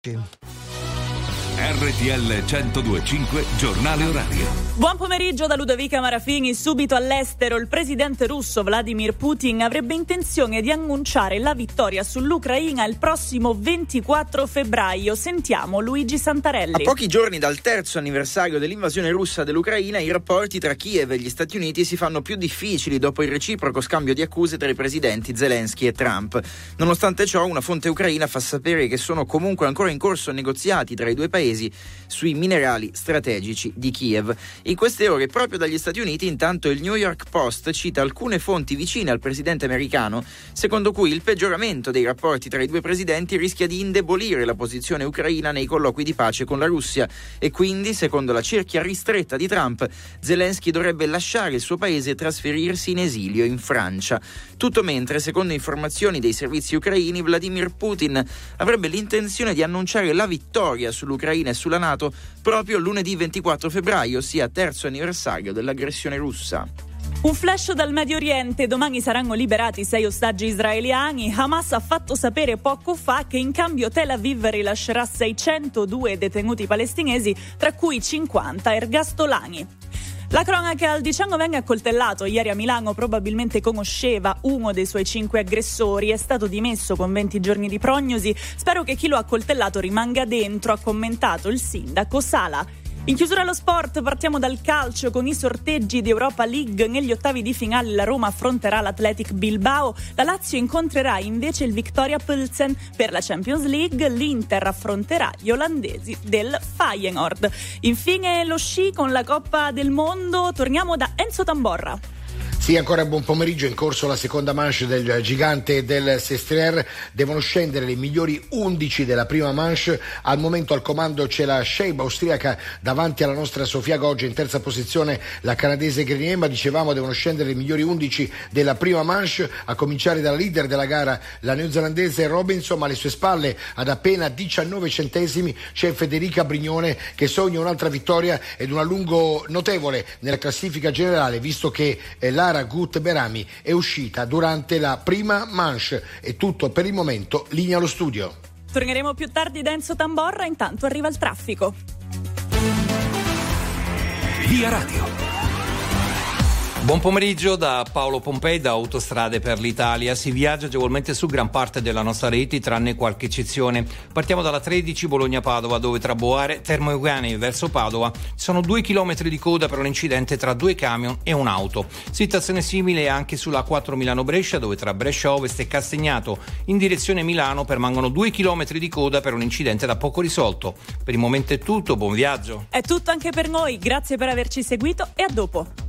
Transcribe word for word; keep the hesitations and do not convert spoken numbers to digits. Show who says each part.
Speaker 1: R T L centodue e cinque giornale orario.
Speaker 2: Buon pomeriggio da Ludovica Marafini. Subito all'estero il presidente russo Vladimir Putin avrebbe intenzione di annunciare la vittoria sull'Ucraina il prossimo ventiquattro febbraio. Sentiamo Luigi Santarelli.
Speaker 3: A pochi giorni dal terzo anniversario dell'invasione russa dell'Ucraina, i rapporti tra Kiev e gli Stati Uniti si fanno più difficili dopo il reciproco scambio di accuse tra i presidenti Zelensky e Trump. Nonostante ciò, una fonte ucraina fa sapere che sono comunque ancora in corso negoziati tra i due paesi sui minerali strategici di Kiev. In queste ore, proprio dagli Stati Uniti, intanto il New York Post cita alcune fonti vicine al presidente americano, secondo cui il peggioramento dei rapporti tra i due presidenti rischia di indebolire la posizione ucraina nei colloqui di pace con la Russia e quindi, secondo la cerchia ristretta di Trump, Zelensky dovrebbe lasciare il suo paese e trasferirsi in esilio in Francia. Tutto mentre, secondo informazioni dei servizi ucraini, Vladimir Putin avrebbe l'intenzione di annunciare la vittoria sull'Ucraina e sulla NATO proprio lunedì ventiquattro febbraio, ossia terzo anniversario dell'aggressione russa.
Speaker 2: Un flash dal Medio Oriente: domani saranno liberati sei ostaggi israeliani. Hamas ha fatto sapere poco fa che in cambio Tel Aviv rilascerà seicentodue detenuti palestinesi, tra cui cinquanta ergastolani. La cronaca: al diciannovenne accoltellato ieri a Milano probabilmente conosceva uno dei suoi cinque aggressori. È stato dimesso con venti giorni di prognosi. Spero che chi lo ha accoltellato rimanga dentro, ha commentato il sindaco Sala. In chiusura allo sport partiamo dal calcio con i sorteggi di Europa League. Negli ottavi di finale la Roma affronterà l'Athletic Bilbao, la Lazio incontrerà invece il Viktoria Pilsen. Per la Champions League l'Inter affronterà gli olandesi del Feyenoord. Infine lo sci con la Coppa del Mondo. Torniamo da Enzo Tamborra.
Speaker 4: Sì, ancora buon pomeriggio. In corso la seconda manche del gigante e del Sestriere. Devono scendere le migliori undici della prima manche. Al momento al comando c'è la Sheiba austriaca davanti alla nostra Sofia Goggia. In terza posizione la canadese Grenier, ma dicevamo devono scendere le migliori undici della prima manche, a cominciare dalla leader della gara, la neozelandese Robinson, ma alle sue spalle ad appena diciannove centesimi c'è Federica Brignone che sogna un'altra vittoria ed un allungo notevole nella classifica generale, visto che eh, la Lara Gut Berami è uscita durante la prima manche. È tutto per il momento, linea allo studio.
Speaker 2: Torneremo più tardi da Enzo Tamborra, intanto arriva il traffico.
Speaker 1: Via Radio.
Speaker 5: Buon pomeriggio da Paolo Pompei, da Autostrade per l'Italia. Si viaggia agevolmente su gran parte della nostra rete, tranne qualche eccezione. Partiamo dalla tredici Bologna-Padova, dove tra Boare, Termo Euganei verso Padova ci sono due chilometri di coda per un incidente tra due camion e un'auto. Situazione simile anche sulla quattro Milano-Brescia, dove tra Brescia Ovest e Castagnato in direzione Milano permangono due chilometri di coda per un incidente da poco risolto. Per il momento è tutto, buon viaggio.
Speaker 2: È tutto anche per noi, grazie per averci seguito e a dopo.